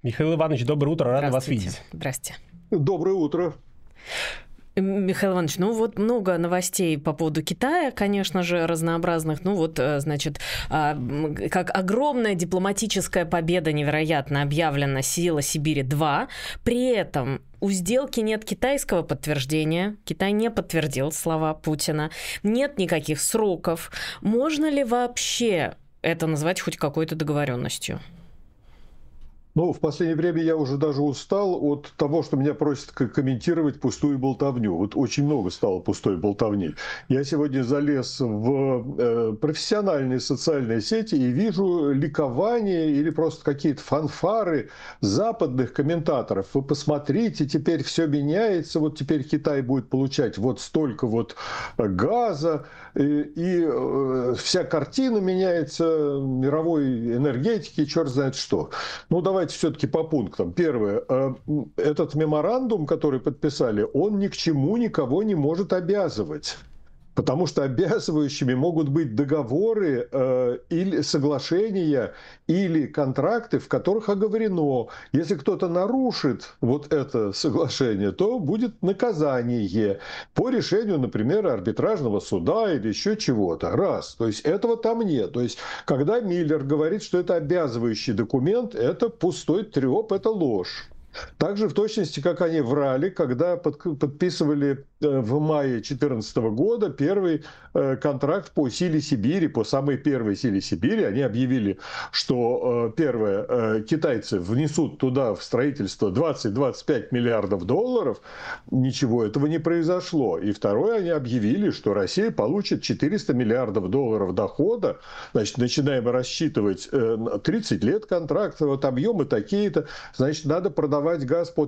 Михаил Иванович, доброе утро, рада вас видеть. Здравствуйте. Доброе утро. Михаил Иванович, много новостей по поводу Китая, конечно же, разнообразных. Как огромная дипломатическая победа невероятно объявлена «Сила Сибири-2». При этом у сделки нет китайского подтверждения. Китай не подтвердил слова Путина. Нет никаких сроков. Можно ли вообще это назвать хоть какой-то договоренностью? В последнее время я уже даже устал от того, что меня просят комментировать пустую болтовню. Вот очень много стало пустой болтовни. Я сегодня залез в профессиональные социальные сети и вижу ликование или просто какие-то фанфары западных комментаторов. Вы посмотрите, теперь все меняется. Вот теперь Китай будет получать вот столько вот газа, и вся картина меняется мировой энергетики, черт знает что. Давайте все-таки по пунктам. Первое. Этот меморандум, который подписали, он ни к чему никого не может обязывать. Потому что обязывающими могут быть договоры или соглашения, или контракты, в которых оговорено, если кто-то нарушит вот это соглашение, то будет наказание по решению, например, арбитражного суда или еще чего-то. Раз. То есть этого там нет. То есть когда Миллер говорит, что это обязывающий документ, это пустой треп, это ложь. Также в точности, как они врали, когда подписывали в мае 2014 года первый контракт по силе Сибири, по самой первой силе Сибири. Они объявили, что, первое, китайцы внесут туда в строительство 20-25 миллиардов долларов. Ничего этого не произошло. И второе, они объявили, что Россия получит 400 миллиардов долларов дохода. Значит, начинаем рассчитывать 30 лет контракта, вот объемы такие-то. Значит, надо продавать газ по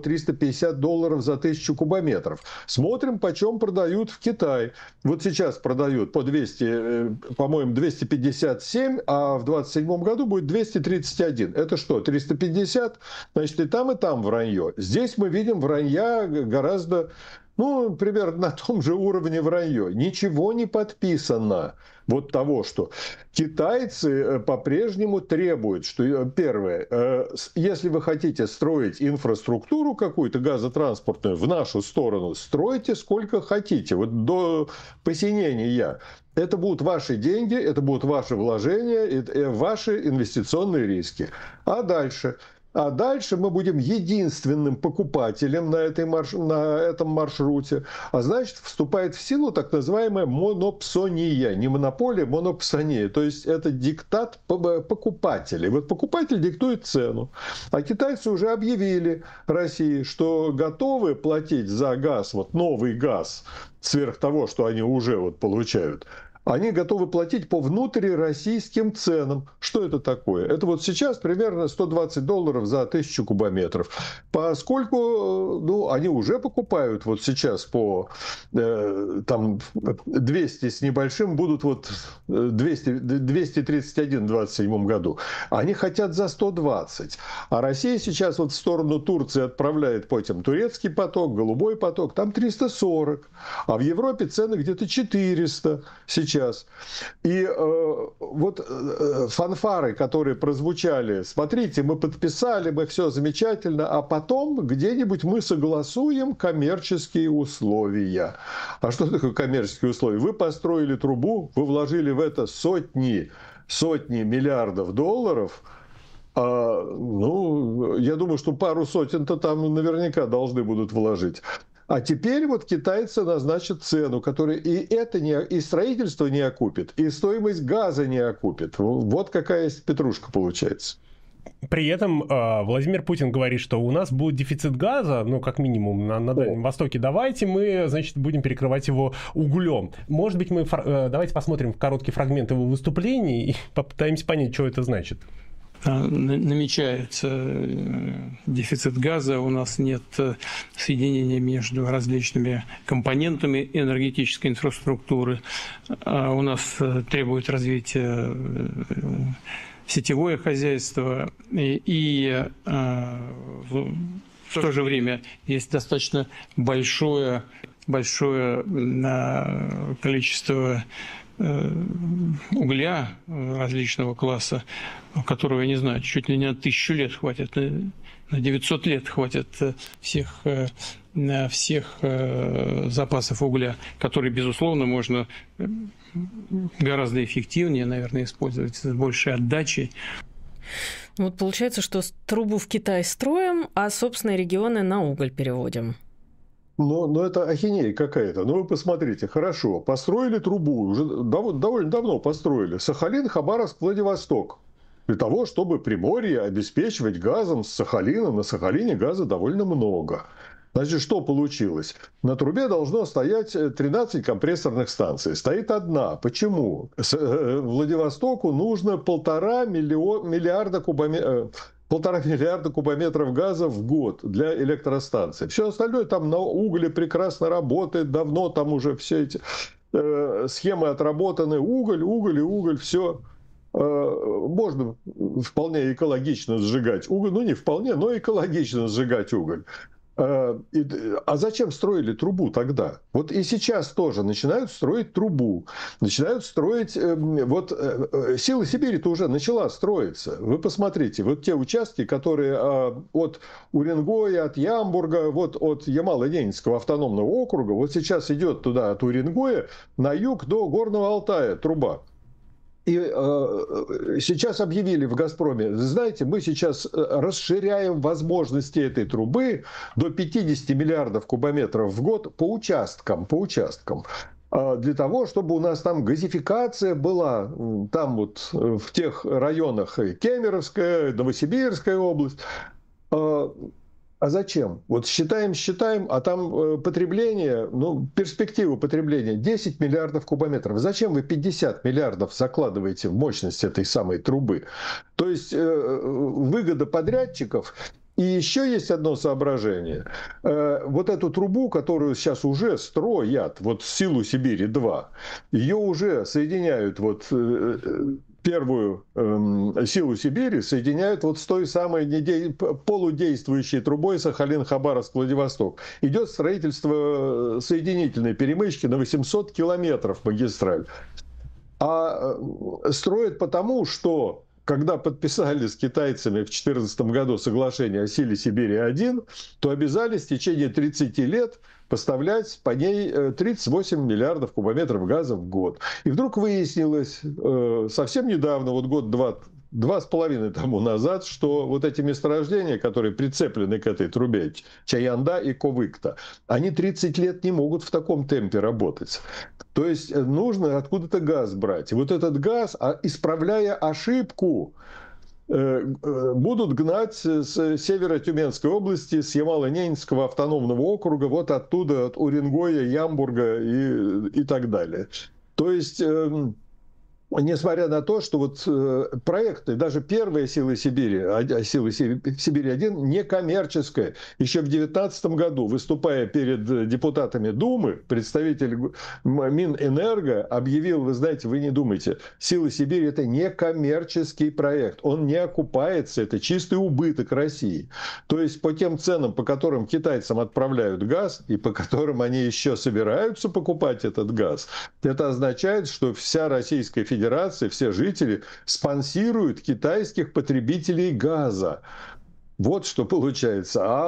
$350 за 1000 кубометров. Смотрим, почем продают в Китае. Вот сейчас продают по 200, по-моему, 257, а в 2027 году будет 231. Это что, 350? Значит, и там вранье. Здесь мы видим вранья гораздо, примерно на том же уровне вранье. Ничего не подписано. Вот того, что китайцы по-прежнему требуют, что, первое, если вы хотите строить инфраструктуру какую-то газотранспортную в нашу сторону, стройте сколько хотите, вот до посинения. Это будут ваши деньги, это будут ваши вложения, это ваши инвестиционные риски. А дальше мы будем единственным покупателем на этом маршруте. А значит, вступает в силу так называемая монопсония. Не монополия, монопсония. То есть это диктат покупателей. Вот покупатель диктует цену. А китайцы уже объявили России, что готовы платить за газ, вот новый газ, сверх того, что они уже получают. Они готовы платить по внутрироссийским ценам. Что это такое? Это вот сейчас примерно $120 за 1000 кубометров. Поскольку они уже покупают вот сейчас по 200 с небольшим, будут 231 в 2027 году. Они хотят за 120. А Россия сейчас в сторону Турции отправляет по этим турецкий поток, голубой поток, там 340. А в Европе цены где-то 400 сейчас. И фанфары, которые прозвучали, смотрите, мы подписали, мы все замечательно, а потом где-нибудь мы согласуем коммерческие условия. А что такое коммерческие условия? Вы построили трубу, вы вложили в это сотни миллиардов долларов. Я думаю, что пару сотен-то там наверняка должны будут вложить. А теперь китайцы назначат цену, которая и строительство не окупит, и стоимость газа не окупит. Вот какая петрушка получается. При этом Владимир Путин говорит, что у нас будет дефицит газа, как минимум на Дальнем Востоке. Давайте мы, будем перекрывать его углем. Может быть, давайте посмотрим короткий фрагмент его выступлений и попытаемся понять, что это значит. Намечается дефицит газа, у нас нет соединения между различными компонентами энергетической инфраструктуры, у нас требует развития сетевое хозяйство, и в то же время есть достаточно большое количество угля различного класса, которого, я не знаю, чуть ли не на 1000 лет хватит на 900 лет хватит всех запасов угля, которые, безусловно, можно гораздо эффективнее, наверное, использовать с большей отдачей. Вот получается, что трубу в Китай строим, а собственные регионы на уголь переводим. Но это ахинея какая-то. Ну, вы посмотрите, хорошо, построили трубу, уже довольно давно построили. Сахалин, Хабаровск, Владивосток. Для того, чтобы Приморье обеспечивать газом с Сахалина. На Сахалине газа довольно много. Значит, что получилось? На трубе должно стоять 13 компрессорных станций. Стоит одна. Почему? Владивостоку нужно 1,5 миллиарда кубометров газа в год для электростанций. Все остальное там на угле прекрасно работает. Давно там уже все эти схемы отработаны. Уголь, все. Можно вполне экологично сжигать уголь. Ну, не вполне, но экологично сжигать уголь. А зачем строили трубу тогда? Вот и сейчас тоже начинают строить трубу. Начинают строить... Сила Сибири-то уже начала строиться. Вы посмотрите, вот те участки, которые от Уренгоя, от Ямбурга, вот от Ямало-Ненецкого автономного округа, вот сейчас идет туда от Уренгоя на юг до Горного Алтая труба. И сейчас объявили в «Газпроме», знаете, мы сейчас расширяем возможности этой трубы до 50 миллиардов кубометров в год по участкам, для того, чтобы у нас там газификация была, там вот в тех районах Кемеровская, Новосибирская область. А зачем? Вот считаем, а там потребление, перспектива потребления 10 миллиардов кубометров. Зачем вы 50 миллиардов закладываете в мощность этой самой трубы? То есть выгода подрядчиков. И еще есть одно соображение. Вот эту трубу, которую сейчас уже строят, вот Силу Сибири-2, ее уже соединяют первую Силу Сибири соединяют вот с той самой полудействующей трубой Сахалин-Хабаровск-Владивосток. Идет строительство соединительной перемычки на 800 километров магистраль. А строят потому, что когда подписали с китайцами в 2014 году соглашение о Силе Сибири-1, то обязались в течение 30 лет поставлять по ней 38 миллиардов кубометров газа в год. И вдруг выяснилось совсем недавно, вот два с половиной тому назад, что вот эти месторождения, которые прицеплены к этой трубе, Чаянда и Ковыкта, они 30 лет не могут в таком темпе работать. То есть нужно откуда-то газ брать. И вот этот газ, исправляя ошибку, будут гнать с северо-Тюменской области, с Ямало-Ненецкого автономного округа, вот оттуда, от Уренгоя, Ямбурга и так далее. То есть, несмотря на то, что вот проекты, даже первая Сила Сибири, Сила Сибири-1, некоммерческая. Еще в 2019 году, выступая перед депутатами Думы, представитель Минэнерго объявил, вы знаете, вы не думайте, Сила Сибири – это некоммерческий проект. Он не окупается, это чистый убыток России. То есть по тем ценам, по которым китайцам отправляют газ, и по которым они еще собираются покупать этот газ, это означает, что вся Российская Федерация, все жители спонсируют китайских потребителей газа. Вот что получается. А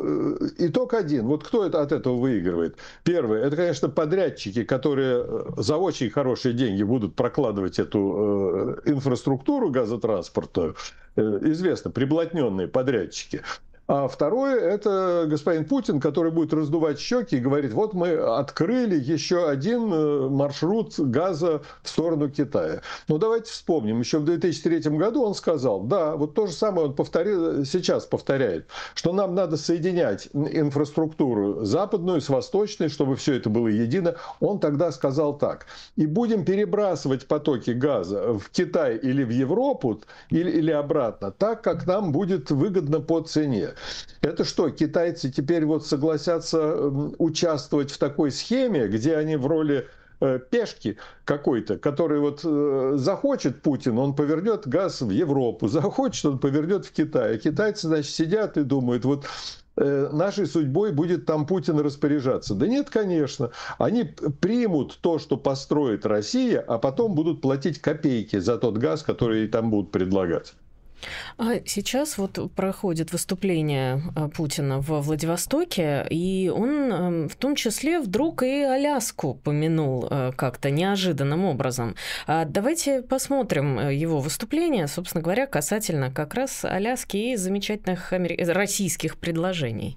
итог один. Вот кто от этого выигрывает? Первое, это, конечно, подрядчики, которые за очень хорошие деньги будут прокладывать эту инфраструктуру газотранспорта. Известно, приблотненные подрядчики. А второе, это господин Путин, который будет раздувать щеки и говорит, вот мы открыли еще один маршрут газа в сторону Китая. Но давайте вспомним, еще в 2003 году он сказал, да, вот то же самое он сейчас повторяет, что нам надо соединять инфраструктуру западную с восточной, чтобы все это было едино. Он тогда сказал так, и будем перебрасывать потоки газа в Китай или в Европу, или обратно, так, как нам будет выгодно по цене. Это что, китайцы теперь вот согласятся участвовать в такой схеме, где они в роли пешки какой-то, который вот захочет Путин, он повернет газ в Европу, захочет, он повернет в Китай. А китайцы, значит, сидят и думают, вот нашей судьбой будет там Путин распоряжаться. Да нет, конечно. Они примут то, что построит Россия, а потом будут платить копейки за тот газ, который там будут предлагать. А сейчас вот проходит выступление Путина во Владивостоке, и он в том числе вдруг и Аляску помянул как-то неожиданным образом. Давайте посмотрим его выступление, собственно говоря, касательно как раз Аляски и замечательных российских предложений.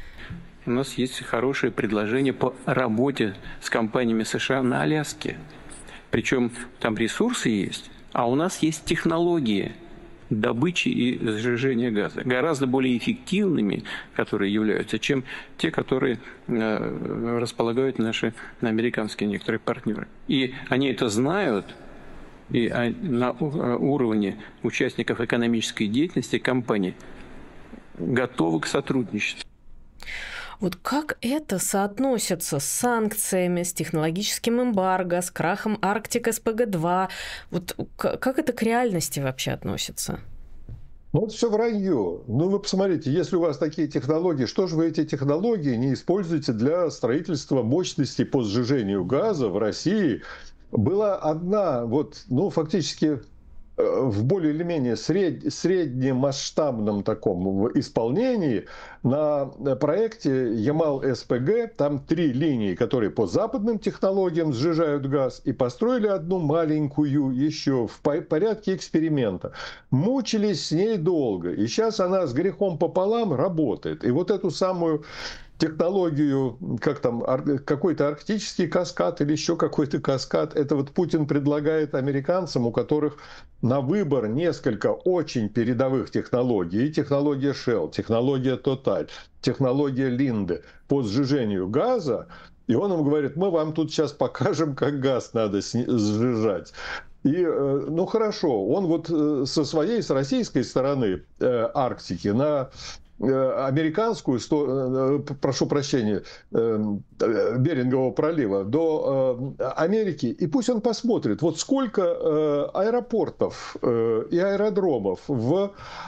У нас есть хорошее предложение по работе с компаниями США на Аляске. Причем там ресурсы есть, а у нас есть технологии добычи и сжижения газа, гораздо более эффективными, которые являются, чем те, которые располагают наши американские некоторые партнеры. И они это знают, и на уровне участников экономической деятельности компаний готовы к сотрудничеству. Вот как это соотносится с санкциями, с технологическим эмбарго, с крахом Арктик СПГ-2? Вот как это к реальности вообще относится? Ну, это все вранье. Ну, вы посмотрите, если у вас такие технологии, что же вы эти технологии не используете для строительства мощностей по сжижению газа в России? Была одна, фактически в более или менее среднемасштабном таком исполнении на проекте Ямал-СПГ. Там 3 линии, которые по западным технологиям сжижают газ, и построили одну маленькую еще в порядке эксперимента. Мучились с ней долго, и сейчас она с грехом пополам работает. И вот эту самую технологию, какой-то арктический каскад или еще какой-то каскад, это вот Путин предлагает американцам, у которых на выбор несколько очень передовых технологий. И технология Shell, технология Total, технология Linde по сжижению газа. И он им говорит: мы вам тут сейчас покажем, как газ надо сжижать. И, ну хорошо, он с российской стороны Арктики на американскую, прошу прощения, Берингового пролива до Америки, и пусть он посмотрит, вот сколько аэропортов и аэродромов в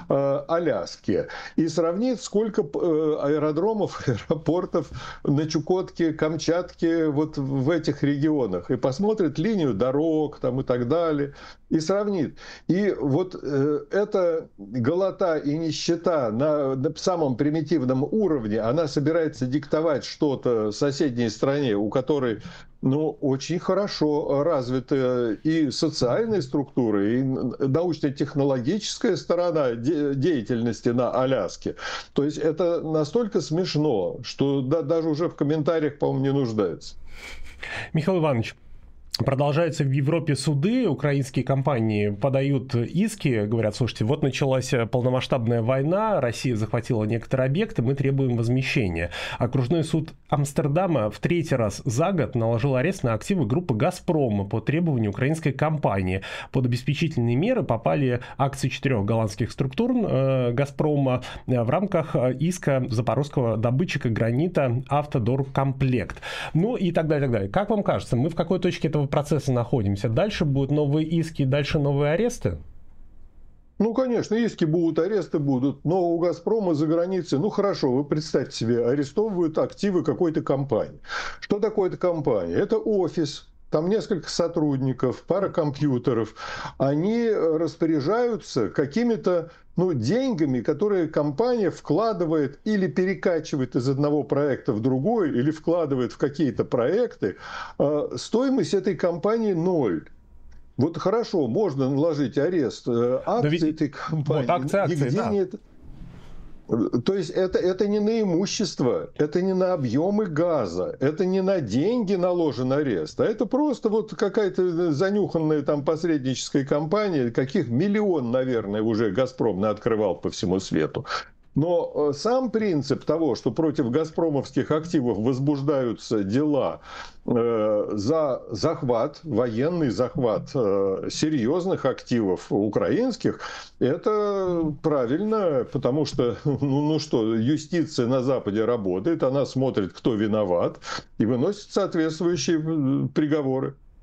Аляске, и сравнит, сколько аэродромов, аэропортов на Чукотке, Камчатке, вот в этих регионах, и посмотрит линию дорог там и так далее, и сравнит. И вот эта голота и нищета на самом примитивном уровне, она собирается диктовать что-то соседней стране, у которой, ну, очень хорошо развиты и социальные структуры, и научно-технологическая сторона деятельности на Аляске. То есть это настолько смешно, что даже уже в комментариях, по-моему, не нуждается. Михаил Иванович, продолжаются в Европе суды, украинские компании подают иски, говорят: слушайте, вот началась полномасштабная война, Россия захватила некоторые объекты, мы требуем возмещения. Окружной суд Амстердама в 3-й раз за год наложил арест на активы группы «Газпрома» по требованию украинской компании. Под обеспечительные меры попали акции 4 голландских структур «Газпрома» в рамках иска запорожского добытчика гранита «Автодоркомплект». Ну и так далее, так далее. Как вам кажется, мы в какой точке этого процесса находимся? Дальше будут новые иски, дальше новые аресты? Ну, конечно, иски будут, аресты будут, но у «Газпрома» за границей, ну, хорошо, вы представьте себе, арестовывают активы какой-то компании. Что такое эта компания? Это офис, там несколько сотрудников, пара компьютеров. Они распоряжаются какими-то, ну, деньгами, которые компания вкладывает или перекачивает из одного проекта в другой, или вкладывает в какие-то проекты. Стоимость этой компании 0. Вот хорошо, можно наложить арест акций этой компании. Вот акции, да. То есть это не на имущество, это не на объемы газа, это не на деньги наложен арест, а это просто вот какая-то занюханная там посредническая компания, каких миллион, наверное, уже «Газпром» открывал по всему свету. Но сам принцип того, что против газпромовских активов возбуждаются дела за захват, военный захват серьезных активов украинских, это правильно, потому что, ну что, юстиция на Западе работает, она смотрит, кто виноват, и выносит соответствующие приговоры.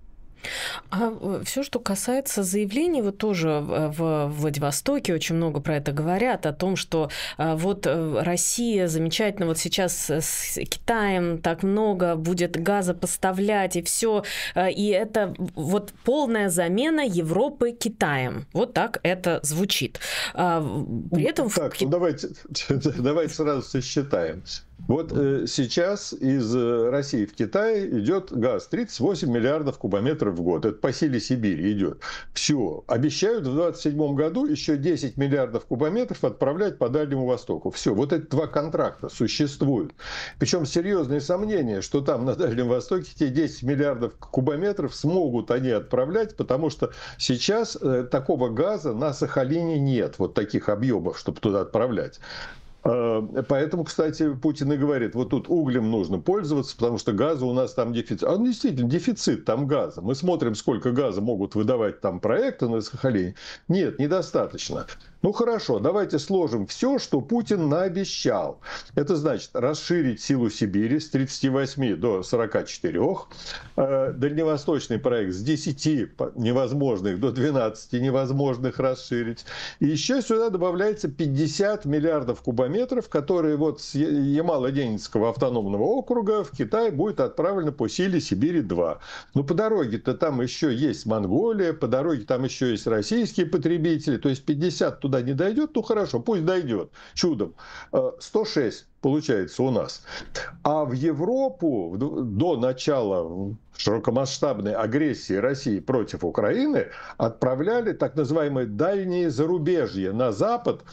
А все, что касается заявлений, вот тоже в Владивостоке очень много про это говорят, о том, что вот Россия замечательно вот сейчас с Китаем так много будет газа поставлять, и все, и это вот полная замена Европы Китаем. Вот так это звучит. При этом... Так, давайте сразу сосчитаем. Вот сейчас из России в Китай идет газ 38 миллиардов кубометров в год. Это по силе Сибири идет. Все. Обещают в 2027 году еще 10 миллиардов кубометров отправлять по Дальнему Востоку. Все. Вот эти два контракта существуют. Причем серьезные сомнения, что там на Дальнем Востоке те 10 миллиардов кубометров смогут они отправлять, потому что сейчас такого газа на Сахалине нет. Вот таких объемов, чтобы туда отправлять. Поэтому, кстати, Путин и говорит, вот тут углем нужно пользоваться, потому что газа у нас там дефицит. А действительно, дефицит там газа. Мы смотрим, сколько газа могут выдавать там проекты на Сахалине. Нет, недостаточно. Ну хорошо, давайте сложим все, что Путин наобещал. Это значит расширить силу Сибири с 38 до 44, дальневосточный проект с 10 невозможных до 12 невозможных расширить. И еще сюда добавляется 50 миллиардов кубометров, которые вот с Ямало-Ненецкого автономного округа в Китай будет отправлено по силе Сибири-2. Но по дороге-то там еще есть Монголия, по дороге там еще есть российские потребители, то есть 50 туда не дойдет, ну хорошо, пусть дойдет, чудом. 106 получается у нас. А в Европу до начала широкомасштабной агрессии России против Украины отправляли так называемые дальние зарубежья на Запад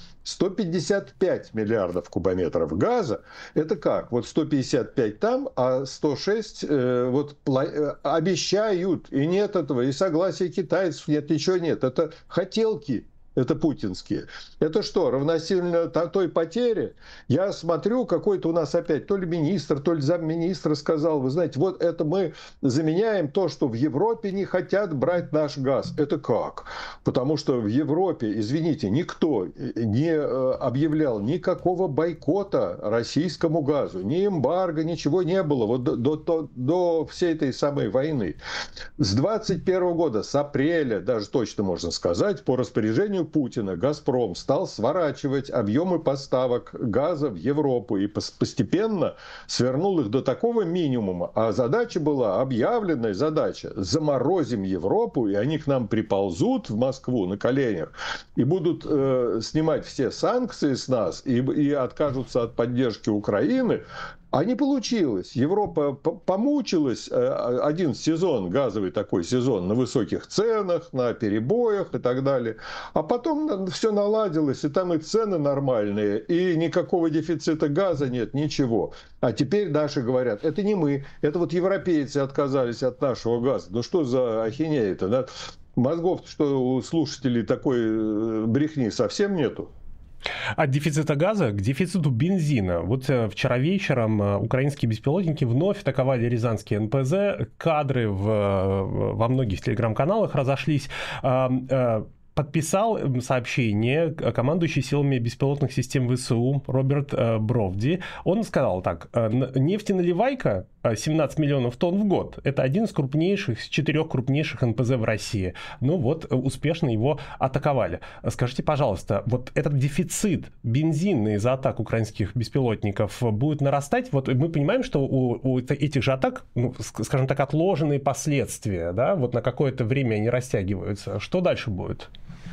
155 миллиардов кубометров газа. Это как? Вот 155 там, а 106 вот, обещают. И нет этого, и согласия китайцев нет, ничего нет. Это хотелки. Это путинские. Это что, равносильно той потере? Я смотрю, какой-то у нас опять то ли министр, то ли замминистра сказал, вы знаете, вот это мы заменяем то, что в Европе не хотят брать наш газ. Это как? Потому что в Европе, извините, никто не объявлял никакого бойкота российскому газу. Ни эмбарго, ничего не было вот до всей этой самой войны. С 2021 года, с апреля, даже точно можно сказать, по распоряжению Путина «Газпром» стал сворачивать объемы поставок газа в Европу и постепенно свернул их до такого минимума. А задача была, объявленная задача, заморозим Европу, и они к нам приползут в Москву на коленях и будут снимать все санкции с нас и откажутся от поддержки Украины. А не получилось. Европа помучилась один сезон, газовый такой сезон, на высоких ценах, на перебоях и так далее. А потом все наладилось, и там и цены нормальные, и никакого дефицита газа нет, ничего. А теперь наши говорят, это не мы, это вот европейцы отказались от нашего газа. Ну что за ахинея-то? Да? Мозгов, что у слушателей такой брехни совсем нету. От дефицита газа к дефициту бензина. Вот вчера вечером украинские беспилотники вновь атаковали рязанский НПЗ. Кадры во многих телеграм-каналах разошлись. Подписал сообщение командующий силами беспилотных систем ВСУ Роберт Бровди. Он сказал так: нефтеналивайка 17 миллионов тонн в год. Это один из крупнейших, из 4 крупнейших НПЗ в России. Ну вот, успешно его атаковали. Скажите, пожалуйста, вот этот дефицит бензина из-за атак украинских беспилотников будет нарастать? Вот мы понимаем, что у этих же атак, ну, скажем так, отложенные последствия, да, вот на какое-то время они растягиваются. Что дальше будет?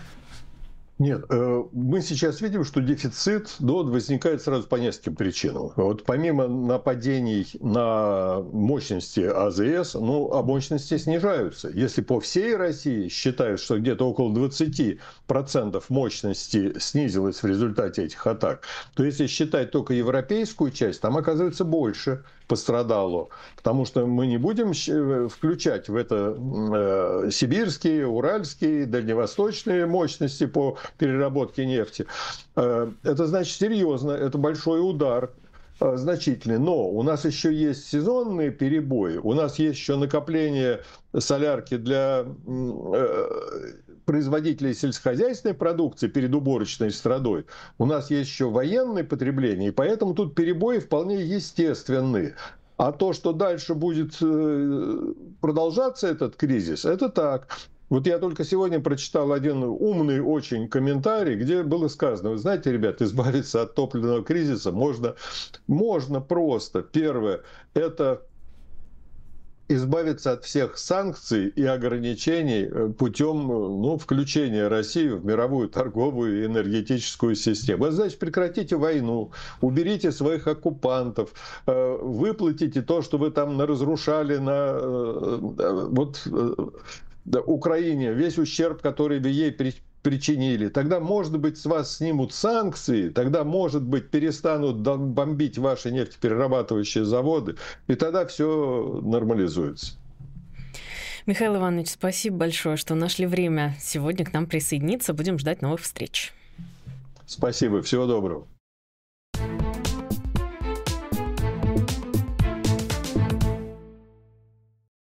Нет, мы сейчас видим, что дефицит возникает сразу по нескольким причинам. Вот помимо нападений на мощности АЗС, а мощности снижаются. Если по всей России считают, что где-то около 20% мощности снизилось в результате этих атак, то если считать только европейскую часть, там оказывается больше пострадало. Потому что мы не будем включать в это сибирские, уральские, дальневосточные мощности по переработке нефти. Это значит серьезно, это большой удар. Значительный. Но у нас еще есть сезонные перебои, у нас есть еще накопление солярки для производителей сельскохозяйственной продукции перед уборочной страдой. У нас есть еще военное потребление, и поэтому тут перебои вполне естественны. А то, что дальше будет продолжаться этот кризис, это так. Вот я только сегодня прочитал один умный очень комментарий, где было сказано: вы знаете, ребят, избавиться от топливного кризиса можно просто. Первое – это избавиться от всех санкций и ограничений путем включения России в мировую торговую и энергетическую систему. Это значит, прекратите войну, уберите своих оккупантов, выплатите то, что вы там разрушали на Украине, весь ущерб, который вы ей причинили. Тогда, может быть, с вас снимут санкции, тогда, может быть, перестанут бомбить ваши нефтеперерабатывающие заводы, и тогда все нормализуется. Михаил Иванович, спасибо большое, что нашли время сегодня к нам присоединиться. Будем ждать новых встреч. Спасибо, всего доброго.